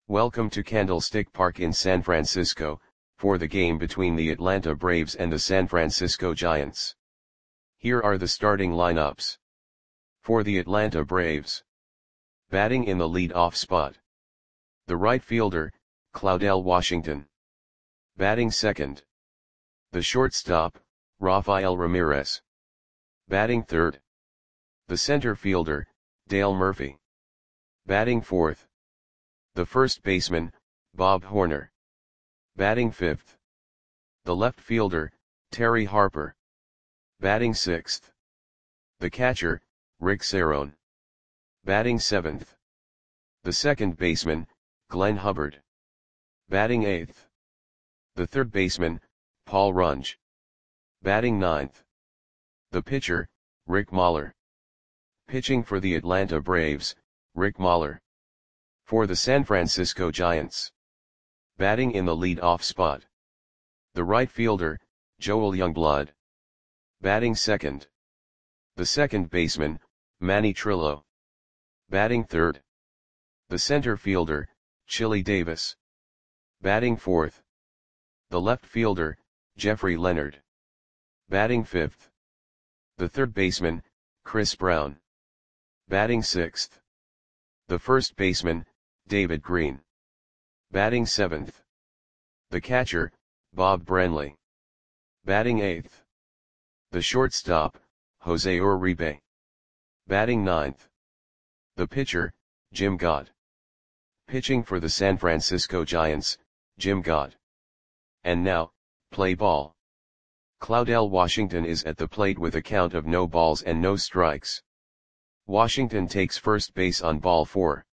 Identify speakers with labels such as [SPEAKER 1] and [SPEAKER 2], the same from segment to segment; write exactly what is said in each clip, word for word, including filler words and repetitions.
[SPEAKER 1] Welcome to Candlestick Park in San Francisco, for the game between the Atlanta Braves and the San Francisco Giants. Here are the starting lineups. For the Atlanta Braves. Batting in the lead-off spot. The right fielder, Claudell Washington. Batting second. The shortstop, Rafael Ramirez. Batting third. The center fielder, Dale Murphy. Batting fourth. The first baseman, Bob Horner. Batting fifth. The left fielder, Terry Harper. Batting sixth. The catcher, Rick Cerone. Batting seventh. The second baseman, Glenn Hubbard. Batting eighth. The third baseman, Paul Runge. Batting ninth. The pitcher, Rick Mahler. Pitching for the Atlanta Braves, Rick Mahler. For the San Francisco Giants. Batting in the lead-off spot. The right fielder, Joel Youngblood. Batting second. The second baseman, Manny Trillo. Batting third. The center fielder, Chili Davis. Batting fourth. The left fielder, Jeffrey Leonard. Batting fifth. The third baseman, Chris Brown. Batting sixth. The first baseman, David Green. Batting seventh. The catcher, Bob Branley. Batting eighth. The shortstop, Jose Uribe. Batting ninth. The pitcher, Jim Gott. Pitching for the San Francisco Giants, Jim Gott. And now, play ball. Claudell Washington is at the plate with a count of no balls and no strikes. Washington takes first base on ball four.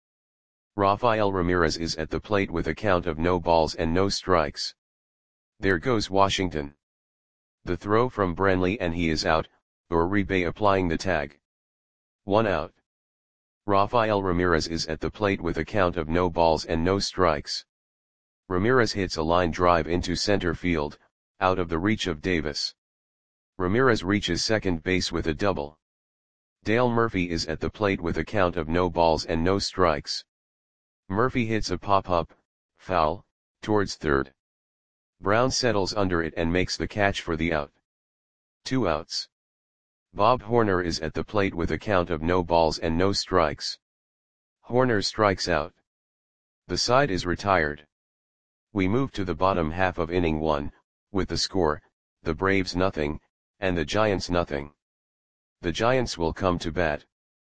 [SPEAKER 1] Rafael Ramirez is at the plate with a count of no balls and no strikes. There goes Washington. The throw from Branley and he is out, Uribe applying the tag. One out. Rafael Ramirez is at the plate with a count of no balls and no strikes. Ramirez hits a line drive into center field, out of the reach of Davis. Ramirez reaches second base with a double. Dale Murphy is at the plate with a count of no balls and no strikes. Murphy hits a pop-up, foul, towards third. Brown settles under it and makes the catch for the out. Two outs. Bob Horner is at the plate with a count of no balls and no strikes. Horner strikes out. The side is retired. We move to the bottom half of inning one, with the score, the Braves nothing, and the Giants nothing. The Giants will come to bat.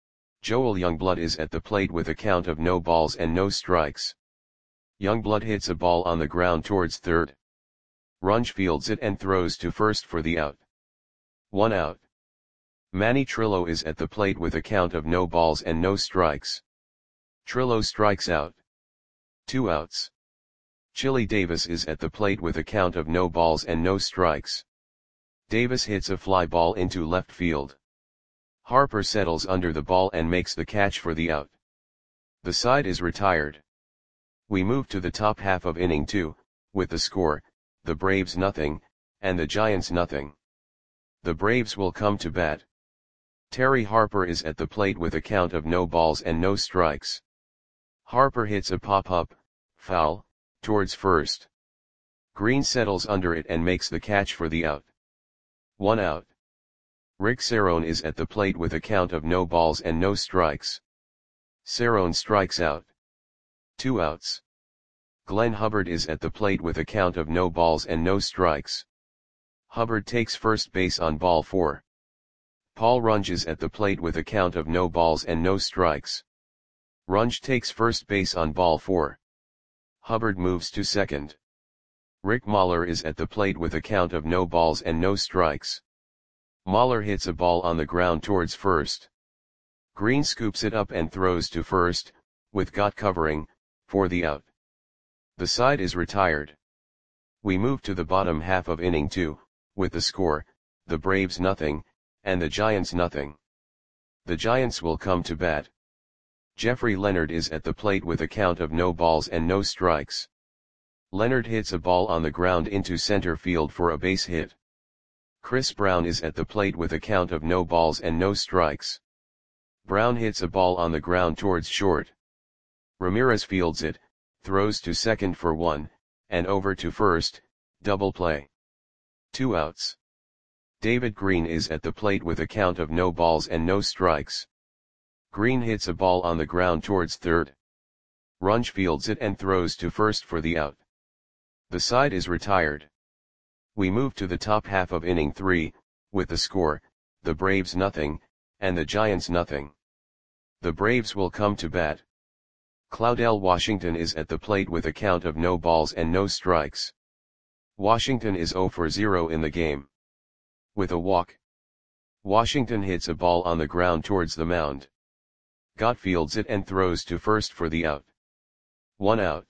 [SPEAKER 1] Joel Youngblood is at the plate with a count of no balls and no strikes. Youngblood hits a ball on the ground towards third. Runge fields it and throws to first for the out. One out. Manny Trillo is at the plate with a count of no balls and no strikes. Trillo strikes out. Two outs. Chili Davis is at the plate with a count of no balls and no strikes. Davis hits a fly ball into left field. Harper settles under the ball and makes the catch for the out. The side is retired. We move to the top half of inning two, with the score, the Braves nothing, and the Giants nothing. The Braves will come to bat. Terry Harper is at the plate with a count of no balls and no strikes. Harper hits a pop-up, foul, towards first. Green settles under it and makes the catch for the out. One out. Rick Cerone is at the plate with a count of no balls and no strikes. Cerone strikes out. Two outs. Glenn Hubbard is at the plate with a count of no balls and no strikes. Hubbard takes first base on ball four. Paul Runge is at the plate with a count of no balls and no strikes. Runge takes first base on ball four. Hubbard moves to second. Rick Mahler is at the plate with a count of no balls and no strikes. Mahler hits a ball on the ground towards first. Green scoops it up and throws to first, with Gott covering, for the out. The side is retired. We move to the bottom half of inning two, with the score, the Braves nothing, and the Giants nothing. The Giants will come to bat. Jeffrey Leonard is at the plate with a count of no balls and no strikes. Leonard hits a ball on the ground into center field for a base hit. Chris Brown is at the plate with a count of no balls and no strikes. Brown hits a ball on the ground towards short. Ramirez fields it, throws to second for one, and over to first, double play. Two outs. David Green is at the plate with a count of no balls and no strikes. Green hits a ball on the ground towards third. Runge fields it and throws to first for the out. The side is retired. We move to the top half of inning three, with the score, the Braves nothing, and the Giants nothing. The Braves will come to bat. Claudell Washington is at the plate with a count of no balls and no strikes. Washington is zero for zero in the game. With a walk, Washington hits a ball on the ground towards the mound. Gott fields it and throws to first for the out. One out.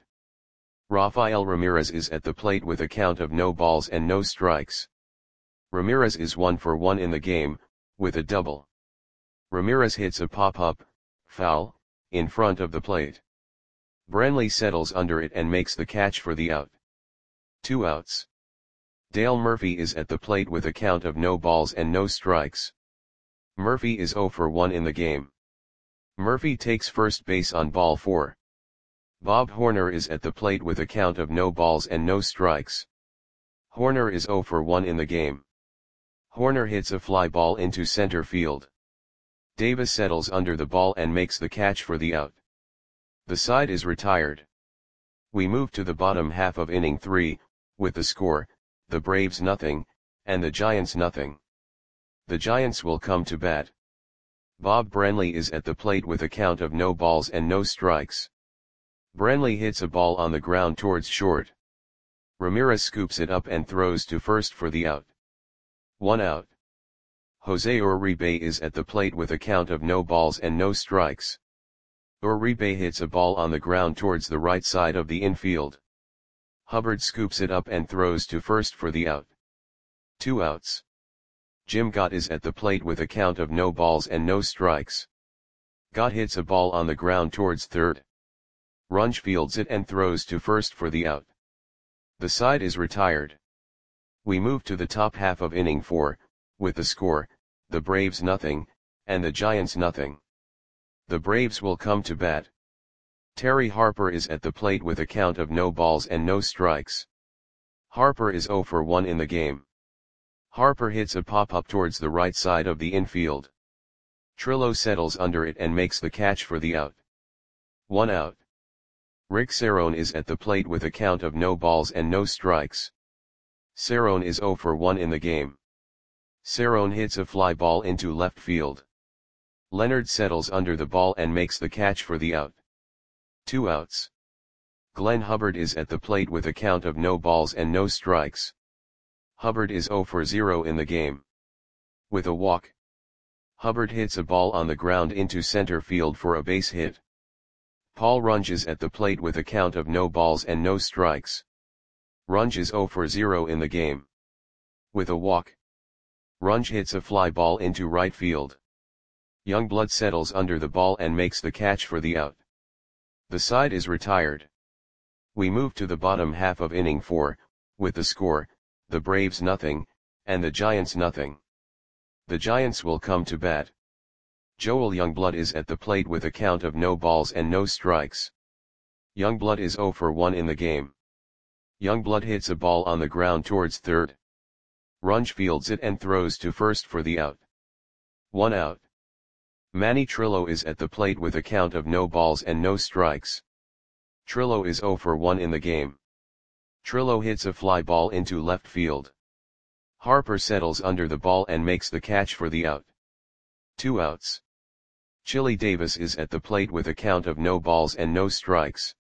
[SPEAKER 1] Rafael Ramirez is at the plate with a count of no balls and no strikes. Ramirez is one for one in the game, with a double. Ramirez hits a pop-up, foul, in front of the plate. Brantley settles under it and makes the catch for the out. Two outs. Dale Murphy is at the plate with a count of no balls and no strikes. Murphy is zero for one in the game. Murphy takes first base on ball four. Bob Horner is at the plate with a count of no balls and no strikes. Horner is zero for one in the game. Horner hits a fly ball into center field. Davis settles under the ball and makes the catch for the out. The side is retired. We move to the bottom half of inning three, with the score, the Braves nothing, and the Giants nothing. The Giants will come to bat. Bob Brantley is at the plate with a count of no balls and no strikes. Brantley hits a ball on the ground towards short. Ramirez scoops it up and throws to first for the out. One out. Jose Uribe is at the plate with a count of no balls and no strikes. Uribe hits a ball on the ground towards the right side of the infield. Hubbard scoops it up and throws to first for the out. Two outs. Jim Gott is at the plate with a count of no balls and no strikes. Gott hits a ball on the ground towards third. Runge fields it and throws to first for the out. The side is retired. We move to the top half of inning four, with the score, the Braves nothing, and the Giants nothing. The Braves will come to bat. Terry Harper is at the plate with a count of no balls and no strikes. Harper is zero for one in the game. Harper hits a pop-up towards the right side of the infield. Trillo settles under it and makes the catch for the out. One out. Rick Cerone is at the plate with a count of no balls and no strikes. Cerone is zero for one in the game. Cerone hits a fly ball into left field. Leonard settles under the ball and makes the catch for the out. Two outs. Glenn Hubbard is at the plate with a count of no balls and no strikes. Hubbard is zero for zero in the game. With a walk, Hubbard hits a ball on the ground into center field for a base hit. Paul Runge is at the plate with a count of no balls and no strikes. Runge is zero for zero in the game. With a walk, Runge hits a fly ball into right field. Youngblood settles under the ball and makes the catch for the out. The side is retired. We move to the bottom half of inning four, with the score, the Braves nothing, and the Giants nothing. The Giants will come to bat. Joel Youngblood is at the plate with a count of no balls and no strikes. Youngblood is zero for one in the game. Youngblood hits a ball on the ground towards third. Runge fields it and throws to first for the out. One out. Manny Trillo is at the plate with a count of no balls and no strikes. Trillo is zero for one in the game. Trillo hits a fly ball into left field. Harper settles under the ball and makes the catch for the out. Two outs. Chili Davis is at the plate with a count of no balls and no strikes.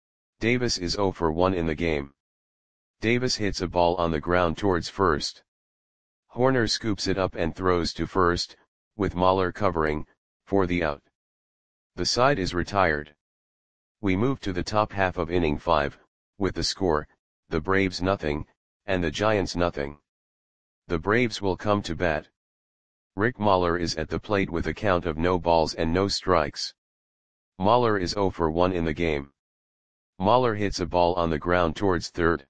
[SPEAKER 1] Davis is zero for one in the game. Davis hits a ball on the ground towards first. Horner scoops it up and throws to first, with Mahler covering, for the out. The side is retired. We move to the top half of inning five, with the score, the Braves nothing, and the Giants nothing. The Braves will come to bat. Rick Mahler is at the plate with a count of no balls and no strikes. Mahler is zero for one in the game. Mahler hits a ball on the ground towards third.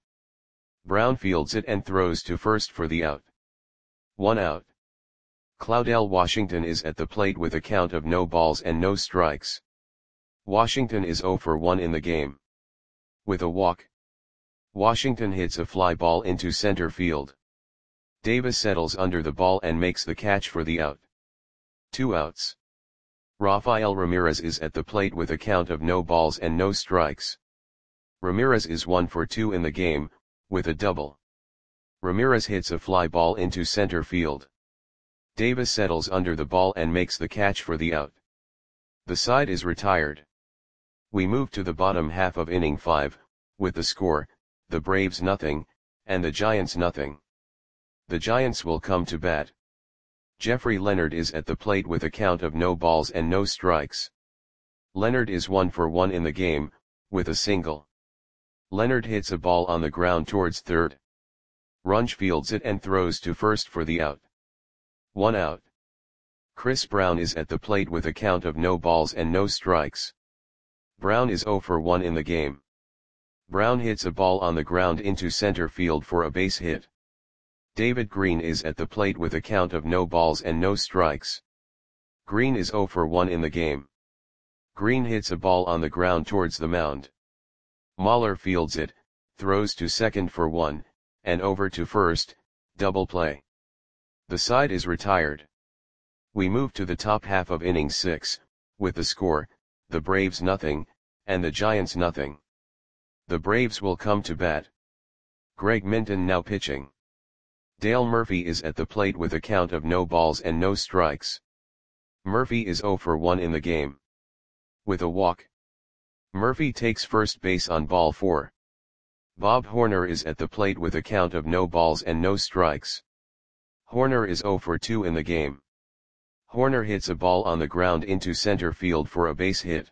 [SPEAKER 1] Brown fields it and throws to first for the out. One out. Claudell Washington is at the plate with a count of no balls and no strikes. Washington is zero for one in the game. With a walk, Washington hits a fly ball into center field. Davis settles under the ball and makes the catch for the out. Two outs. Rafael Ramirez is at the plate with a count of no balls and no strikes. Ramirez is one for two in the game, with a double. Ramirez hits a fly ball into center field. Davis settles under the ball and makes the catch for the out. The side is retired. We move to the bottom half of inning five, with the score, the Braves nothing, and the Giants nothing. The Giants will come to bat. Jeffrey Leonard is at the plate with a count of no balls and no strikes. Leonard is one for one in the game, with a single. Leonard hits a ball on the ground towards third. Runge fields it and throws to first for the out. One out. Chris Brown is at the plate with a count of no balls and no strikes. Brown is zero for one in the game. Brown hits a ball on the ground into center field for a base hit. David Green is at the plate with a count of no balls and no strikes. Green is zero for one in the game. Green hits a ball on the ground towards the mound. Mahler fields it, throws to second for one, and over to first, double play. The side is retired. We move to the top half of inning six, with the score, the Braves nothing, and the Giants nothing. The Braves will come to bat. Greg Minton now pitching. Dale Murphy is at the plate with a count of no balls and no strikes. Murphy is zero for one in the game. With a walk, Murphy takes first base on ball four. Bob Horner is at the plate with a count of no balls and no strikes. Horner is zero for two in the game. Horner hits a ball on the ground into center field for a base hit.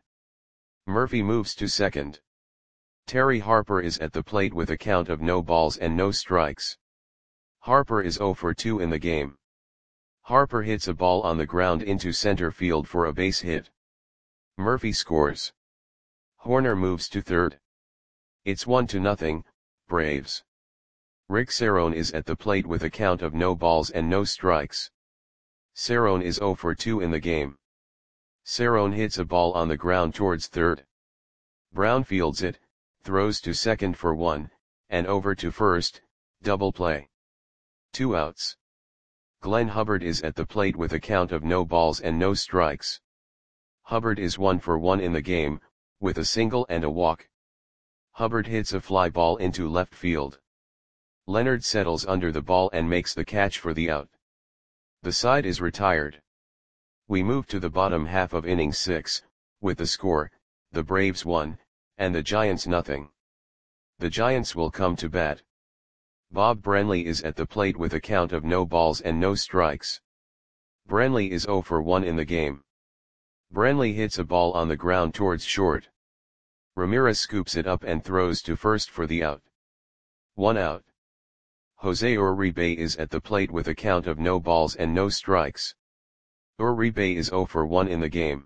[SPEAKER 1] Murphy moves to second. Terry Harper is at the plate with a count of no balls and no strikes. Harper is zero for two in the game. Harper hits a ball on the ground into center field for a base hit. Murphy scores. Horner moves to third. It's one to nothing, Braves. Rick Cerrone is at the plate with a count of no balls and no strikes. Cerrone is zero for two in the game. Cerrone hits a ball on the ground towards third. Brown fields it, throws to second for one, and over to first, double play. Two outs. Glenn Hubbard is at the plate with a count of no balls and no strikes. Hubbard is one for one in the game, with a single and a walk. Hubbard hits a fly ball into left field. Leonard settles under the ball and makes the catch for the out. The side is retired. We move to the bottom half of inning six, with the score, the Braves one, and the Giants nothing. The Giants will come to bat. Bob Brenly is at the plate with a count of no balls and no strikes. Brenly is zero for one in the game. Brenly hits a ball on the ground towards short. Ramirez scoops it up and throws to first for the out. One out. Jose Uribe is at the plate with a count of no balls and no strikes. Uribe is zero for one in the game.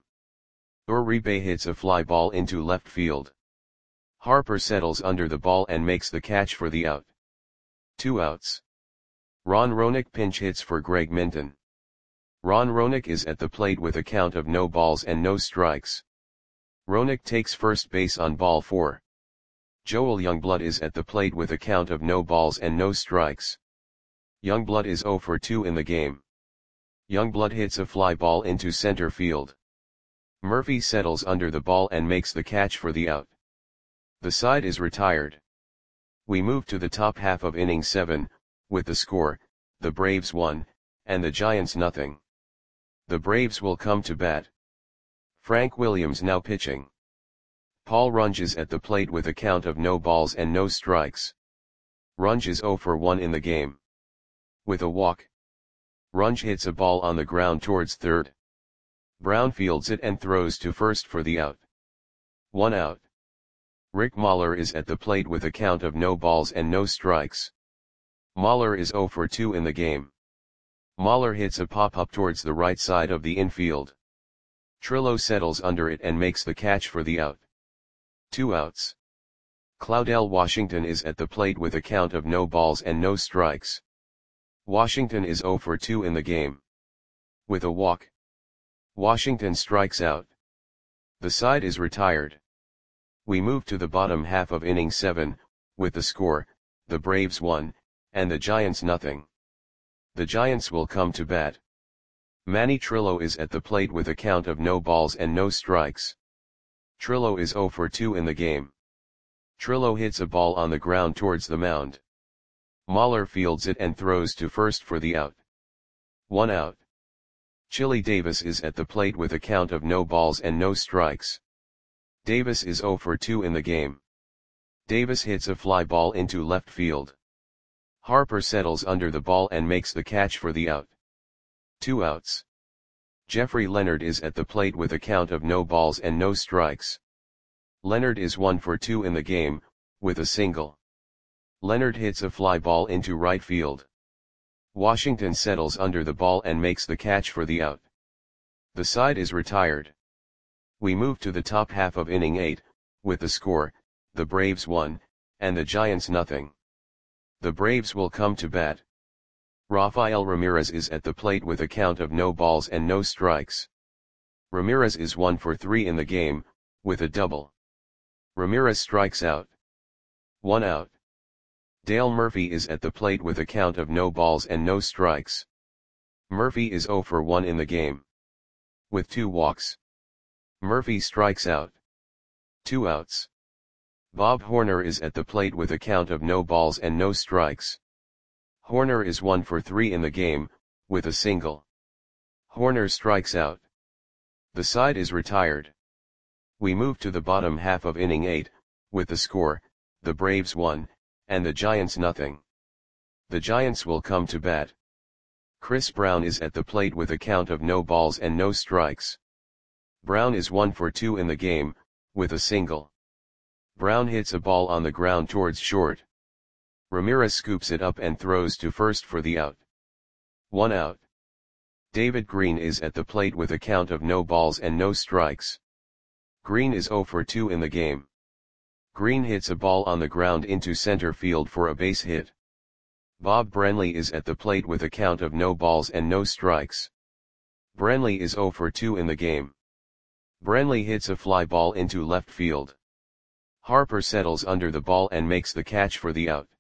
[SPEAKER 1] Uribe hits a fly ball into left field. Harper settles under the ball and makes the catch for the out. Two outs. Ron Roenick pinch hits for Greg Minton. Ron Roenick is at the plate with a count of no balls and no strikes. Roenick takes first base on ball four. Joel Youngblood is at the plate with a count of no balls and no strikes. Youngblood is zero for two in the game. Youngblood hits a fly ball into center field. Murphy settles under the ball and makes the catch for the out. The side is retired. We move to the top half of inning seven, with the score, the Braves one, and the Giants nothing. The Braves will come to bat. Frank Williams now pitching. Paul Runge is at the plate with a count of no balls and no strikes. Runge is zero for one in the game. With a walk, Runge hits a ball on the ground towards third. Brown fields it and throws to first for the out. One out. Rick Mahler is at the plate with a count of no balls and no strikes. Mahler is zero for two in the game. Mahler hits a pop-up towards the right side of the infield. Trillo settles under it and makes the catch for the out. Two outs. Claudell Washington is at the plate with a count of no balls and no strikes. Washington is zero for two in the game. With a walk, Washington strikes out. The side is retired. We move to the bottom half of inning seven, with the score, the Braves one, and the Giants nothing. The Giants will come to bat. Manny Trillo is at the plate with a count of no balls and no strikes. Trillo is oh for two in the game. Trillo hits a ball on the ground towards the mound. Mahler fields it and throws to first for the out. One out. Chili Davis is at the plate with a count of no balls and no strikes. Davis is oh for two in the game. Davis hits a fly ball into left field. Harper settles under the ball and makes the catch for the out. Two outs. Jeffrey Leonard is at the plate with a count of no balls and no strikes. Leonard is one for two in the game, with a single. Leonard hits a fly ball into right field. Washington settles under the ball and makes the catch for the out. The side is retired. We move to the top half of inning eight, with the score, the Braves one, and the Giants nothing. The Braves will come to bat. Rafael Ramirez is at the plate with a count of no balls and no strikes. Ramirez is one for three in the game, with a double. Ramirez strikes out. One out. Dale Murphy is at the plate with a count of no balls and no strikes. Murphy is oh for one in the game. With two walks. Murphy strikes out. Two outs. Bob Horner is at the plate with a count of no balls and no strikes. Horner is one for three in the game, with a single. Horner strikes out. The side is retired. We move to the bottom half of inning eight, with the score, the Braves one, and the Giants nothing. The Giants will come to bat. Chris Brown is at the plate with a count of no balls and no strikes. Brown is one for two in the game, with a single. Brown hits a ball on the ground towards short. Ramirez scoops it up and throws to first for the out. One out. David Green is at the plate with a count of no balls and no strikes. Green is oh for two in the game. Green hits a ball on the ground into center field for a base hit. Bob Brenly is at the plate with a count of no balls and no strikes. Brenly is oh for two in the game. Brenly hits a fly ball into left field. Harper settles under the ball and makes the catch for the out.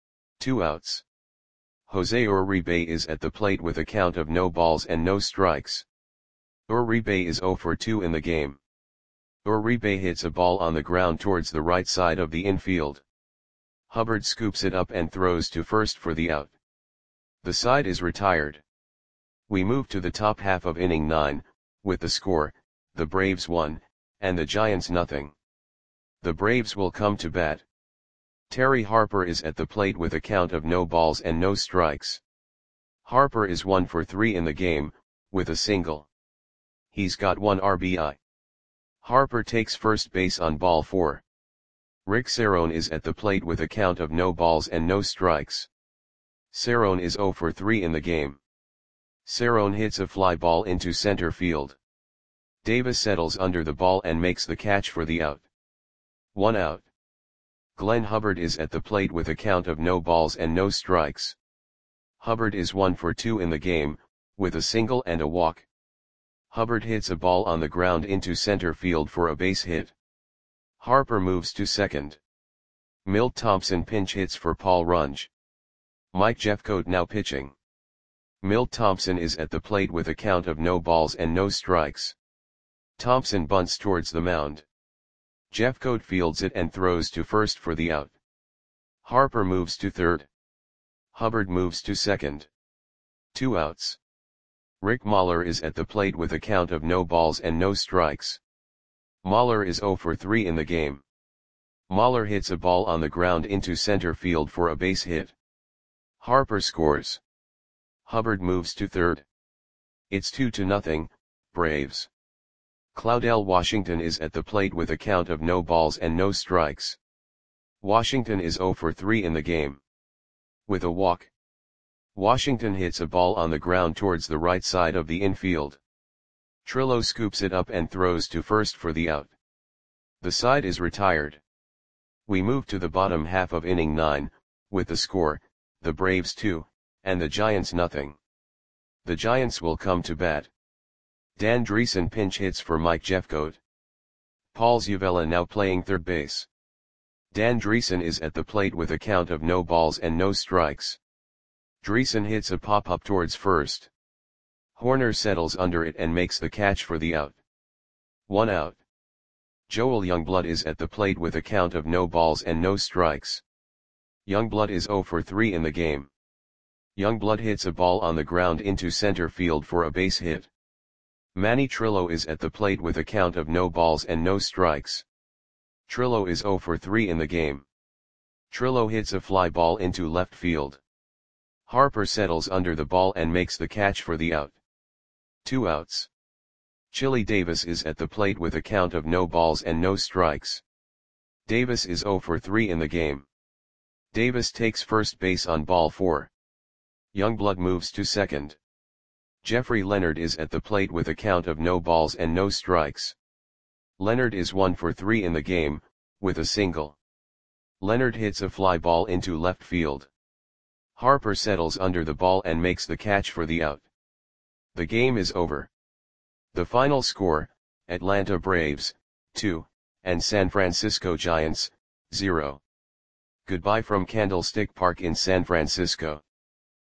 [SPEAKER 1] Two outs. Jose Uribe is at the plate with a count of no balls and no strikes. Uribe is oh for two in the game. Uribe hits a ball on the ground towards the right side of the infield. Hubbard scoops it up and throws to first for the out. The side is retired. We move to the top half of inning nine, with the score, the Braves one, and the Giants nothing. The Braves will come to bat. Terry Harper is at the plate with a count of no balls and no strikes. Harper is one for three in the game, with a single. He's got one R B I. Harper takes first base on ball four. Rick Cerrone is at the plate with a count of no balls and no strikes. Cerrone is oh for three in the game. Cerrone hits a fly ball into center field. Davis settles under the ball and makes the catch for the out. One out. Glenn Hubbard is at the plate with a count of no balls and no strikes. Hubbard is one for two in the game, with a single and a walk. Hubbard hits a ball on the ground into center field for a base hit. Harper moves to second. Milt Thompson pinch hits for Paul Runge. Mike Jeffcoat now pitching. Milt Thompson is at the plate with a count of no balls and no strikes. Thompson bunts towards the mound. Jeffcoat fields it and throws to first for the out. Harper moves to third. Hubbard moves to second. Two outs. Rick Mahler is at the plate with a count of no balls and no strikes. Mahler is oh for three in the game. Mahler hits a ball on the ground into center field for a base hit. Harper scores. Hubbard moves to third. It's two to nothing, Braves. Claudell Washington is at the plate with a count of no balls and no strikes. Washington is oh for three in the game. With a walk. Washington hits a ball on the ground towards the right side of the infield. Trillo scoops it up and throws to first for the out. The side is retired. We move to the bottom half of inning nine, with the score, the Braves two, and the Giants nothing. The Giants will come to bat. Dan Dreesen pinch hits for Mike Jeffcoat. Paul Zuvela now playing third base. Dan Dreesen is at the plate with a count of no balls and no strikes. Dreesen hits a pop-up towards first. Horner settles under it and makes the catch for the out. One out. Joel Youngblood is at the plate with a count of no balls and no strikes. Youngblood is zero for three in the game. Youngblood hits a ball on the ground into center field for a base hit. Manny Trillo is at the plate with a count of no balls and no strikes. Trillo is zero for three in the game. Trillo hits a fly ball into left field. Harper settles under the ball and makes the catch for the out. Two outs. Chili Davis is at the plate with a count of no balls and no strikes. Davis is zero for three in the game. Davis takes first base on ball four. Youngblood moves to second. Jeffrey Leonard is at the plate with a count of no balls and no strikes. Leonard is one for three in the game, with a single. Leonard hits a fly ball into left field. Harper settles under the ball and makes the catch for the out. The game is over. The final score, Atlanta Braves, two, and San Francisco Giants, zero. Goodbye from Candlestick Park in San Francisco.